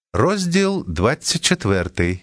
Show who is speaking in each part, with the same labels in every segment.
Speaker 1: Розділ 24.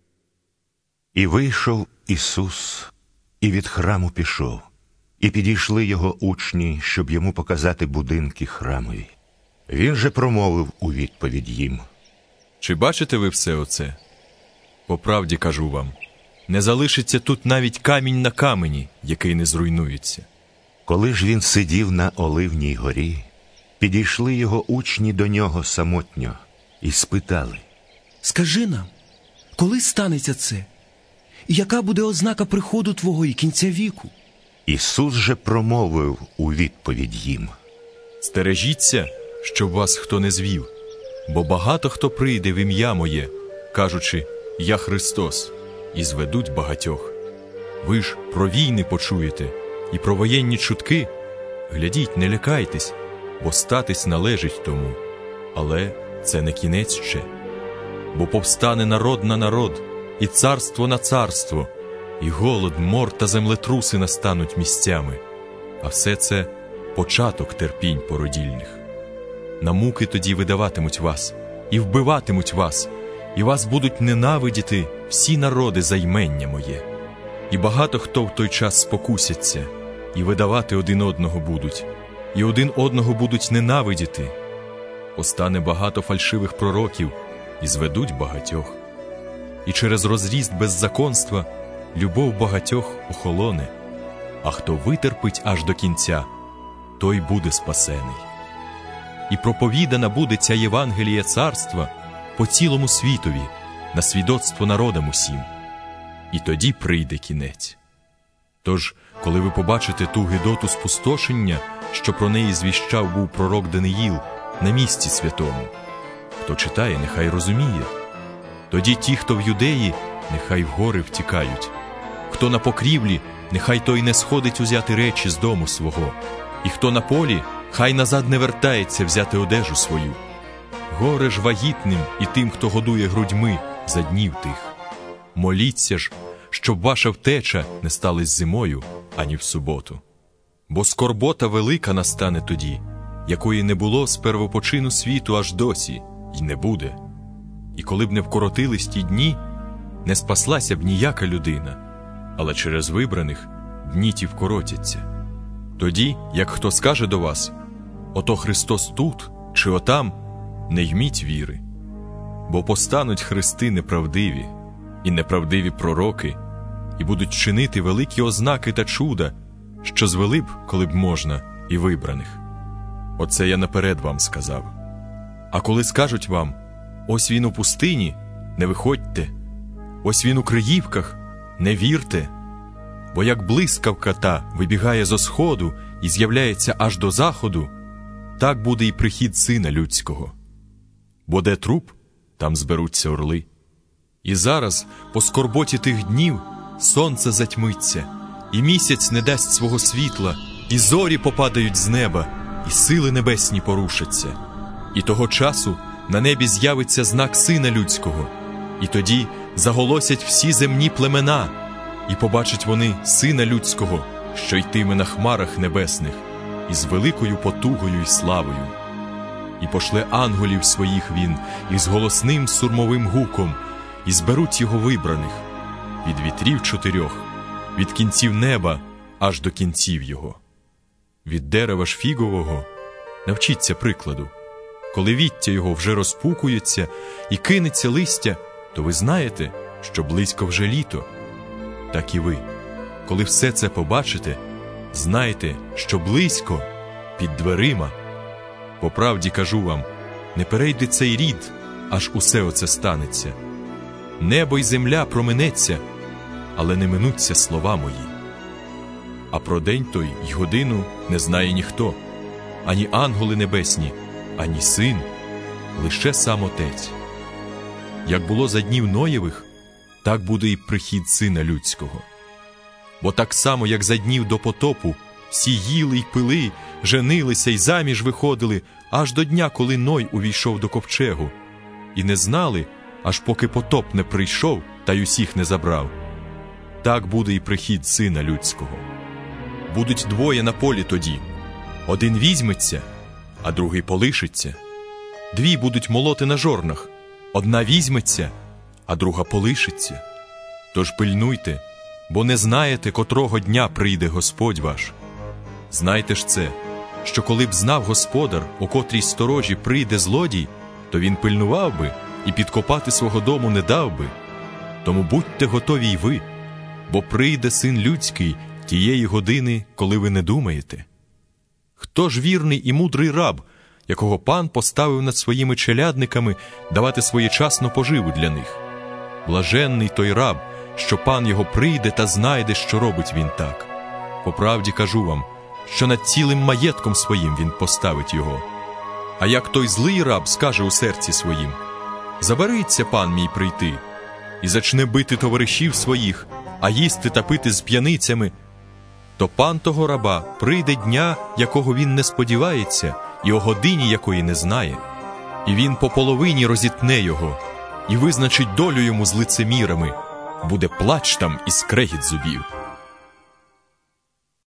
Speaker 2: І вийшов Ісус, і від храму пішов, і підійшли його учні, щоб йому показати будинки храмові. Він же промовив у відповідь їм:
Speaker 3: Чи бачите ви все оце? По правді кажу вам, не залишиться тут навіть камінь на камені, який не зруйнується.
Speaker 2: Коли ж він сидів на Оливній горі, підійшли його учні до нього самотньо і спитали:
Speaker 4: «Скажи нам, коли станеться це? І яка буде ознака приходу Твого і кінця віку?»
Speaker 2: Ісус же промовив у відповідь їм:
Speaker 3: Стережіться, щоб вас хто не звів, бо багато хто прийде в ім'я моє, кажучи: «Я Христос», і зведуть багатьох. Ви ж про війни почуєте і про воєнні чутки. Глядіть, не лякайтесь, бо статись належить тому. Але це не кінець ще. Бо повстане народ на народ, і царство на царство, і голод, мор та землетруси настануть місцями. А все це початок терпінь породільних. На муки тоді видаватимуть вас, і вбиватимуть вас, і вас будуть ненавидіти всі народи за ймення моє. І багато хто в той час спокусяться, і видавати один одного будуть, і один одного будуть ненавидіти. Постане багато фальшивих пророків, і зведуть багатьох. І через розріст беззаконства любов багатьох охолоне, а хто витерпить аж до кінця, той буде спасений. І проповідана буде ця Євангелія царства по цілому світові, на свідоцтво народам усім. І тоді прийде кінець. Тож, коли ви побачите ту гидоту спустошення, що про неї звіщав був пророк Даниїл на місці святому, хто читає, нехай розуміє. Тоді ті, хто в Юдеї, нехай в гори втікають. Хто на покрівлі, нехай той не сходить узяти речі з дому свого. І хто на полі, хай назад не вертається взяти одежу свою. Горе ж вагітним і тим, хто годує грудьми за днів тих. Моліться ж, щоб ваша втеча не сталась зимою, ані в суботу. Бо скорбота велика настане тоді, якої не було з первопочину світу аж досі, й не буде. І коли б не вкоротились ті дні, не спаслася б ніяка людина, але через вибраних дні ті вкоротяться. Тоді, як хто скаже до вас: «Ото Христос тут, чи отам», не йміть віри. Бо постануть христи неправдиві, і неправдиві пророки, і будуть чинити великі ознаки та чуда, що звели б, коли б можна, і вибраних. Оце я наперед вам сказав. А коли скажуть вам: «Ось він у пустині», не виходьте. «Ось він у Криївках», не вірте. Бо як блискавка та вибігає зо сходу і з'являється аж до заходу, так буде і прихід Сина Людського. Бо де труп, там зберуться орли. І зараз, по скорботі тих днів, сонце затьмиться, і місяць не дасть свого світла, і зорі попадають з неба, і сили небесні порушаться. І того часу на небі з'явиться знак Сина Людського, і тоді заголосять всі земні племена, і побачать вони Сина Людського, що йтиме на хмарах небесних, із великою потугою й славою. І пошле ангелів своїх він із голосним сурмовим гуком, і зберуть його вибраних від вітрів 4, від кінців неба аж до кінців його. Від дерева ж фігового навчіться прикладу. Коли віття його вже розпукується і кинеться листя, то ви знаєте, що близько вже літо. Так і ви, коли все це побачите, знайте, що близько, під дверима. По правді кажу вам, не перейде цей рід, аж усе оце станеться. Небо й земля проминеться, але не минуться слова мої. А про день той й годину не знає ніхто, ані ангели небесні, ані син, лише сам Отець. Як було за днів Ноєвих, так буде і прихід Сина Людського. Бо так само, як за днів до потопу, всі їли й пили, женилися й заміж виходили, аж до дня, коли Ной увійшов до ковчегу, і не знали, аж поки потоп не прийшов та й усіх не забрав. Так буде і прихід Сина Людського. Будуть двоє на полі тоді. Один візьметься, а другий полишиться. Дві будуть молоти на жорнах, Одна візьметься, а друга полишиться. Тож пильнуйте, бо не знаєте, котрого дня прийде Господь ваш. Знайте ж це, що коли б знав господар, у котрій сторожі прийде злодій, то він пильнував би і підкопати свого дому не дав би. Тому будьте готові й ви, бо прийде Син Людський тієї години, коли ви не думаєте. Хто ж вірний і мудрий раб, якого пан поставив над своїми челядниками давати своєчасну поживу для них? Блаженний той раб, що пан його прийде та знайде, що робить він так. По правді кажу вам, що над цілим маєтком своїм він поставить його. А як той злий раб скаже у серці своїм: «Забариться пан мій прийти», і зачне бити товаришів своїх, а їсти та пити з п'яницями, то пан того раба прийде дня, якого він не сподівається, і о годині якої не знає. І він по половині розітне його, і визначить долю йому з лицемірами. Буде плач там і скрегіт зубів.